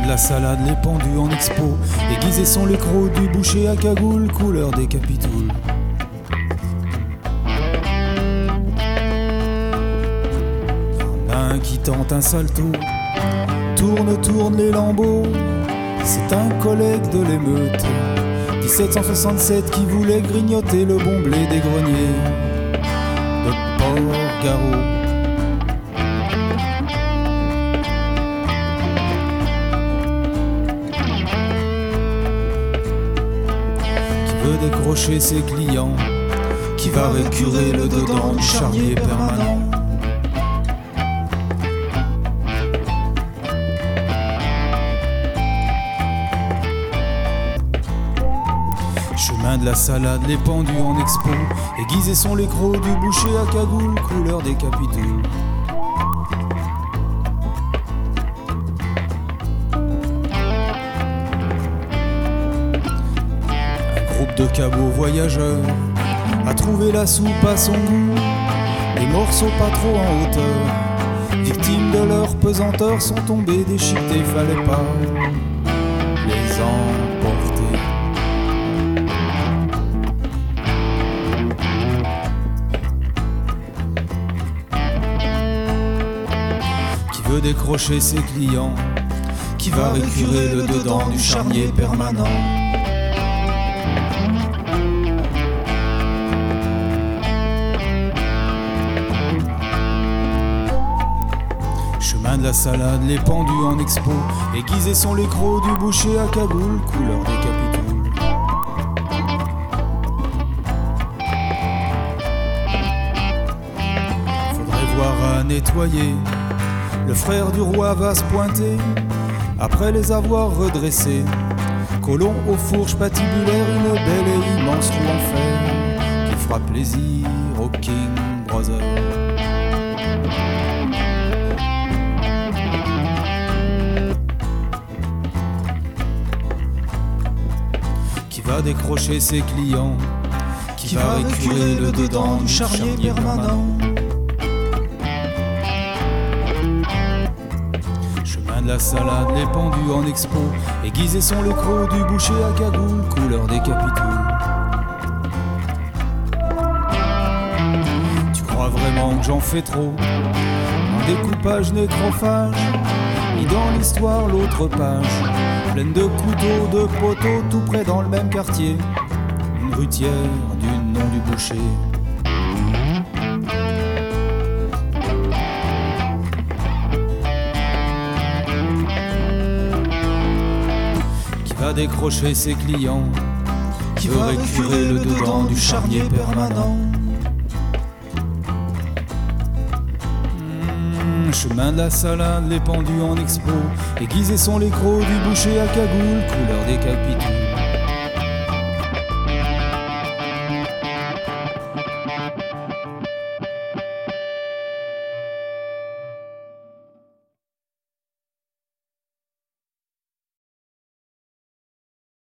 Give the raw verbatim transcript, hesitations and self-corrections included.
de la salade, les pendus en expo. Aiguisés sont les crocs du boucher à cagoule, couleur des capitouls. Un qui tente un salto, tourne, tourne les lambeaux. C'est un collègue de l'émeute dix-sept cent soixante-sept qui voulait grignoter le bon blé des greniers de Port-Garot. Qui veut décrocher ses clients, qui va récurer le dedans du charnier permanent. Chemin de la salade, les pendus en expo. Aiguisés sont les crocs du boucher à cagoule, couleur des capitouls. Un groupe de cabots voyageurs a trouvé la soupe à son goût. Les morceaux pas trop en hauteur, victimes de leur pesanteur, sont tombés déchiquetés, fallait pas les emporter. Veut décrocher ses clients, qui va récurer le dedans du charnier permanent. Chemin de la salade, les pendus en expo. Aiguisés sont les crocs du boucher à cagoule, couleur des capitouls. Faudrait voir à nettoyer. Le frère du roi va se pointer, après les avoir redressés. Colon aux fourches patibulaires, une belle et immense roue en fer, qui fera plaisir au King Brother. Qui va décrocher ses clients, qui, qui va récurer le dedans du charnier permanent. La salade, les pendus en expo. Aiguisés sont les crocs du boucher à cagoule, couleur des capitouls. Tu crois vraiment que j'en fais trop? Un découpage nécrophage, mis dans l'histoire l'autre page, pleine de couteaux, de poteaux, tout près dans le même quartier. Une rutière du nom du boucher. Va décrocher ses clients, qui veut récurer le dedans du charnier permanent. Mmh, chemin de la salade, les pendus en expo. Aiguisés sont les crocs du boucher à cagoule, couleur des capitouls.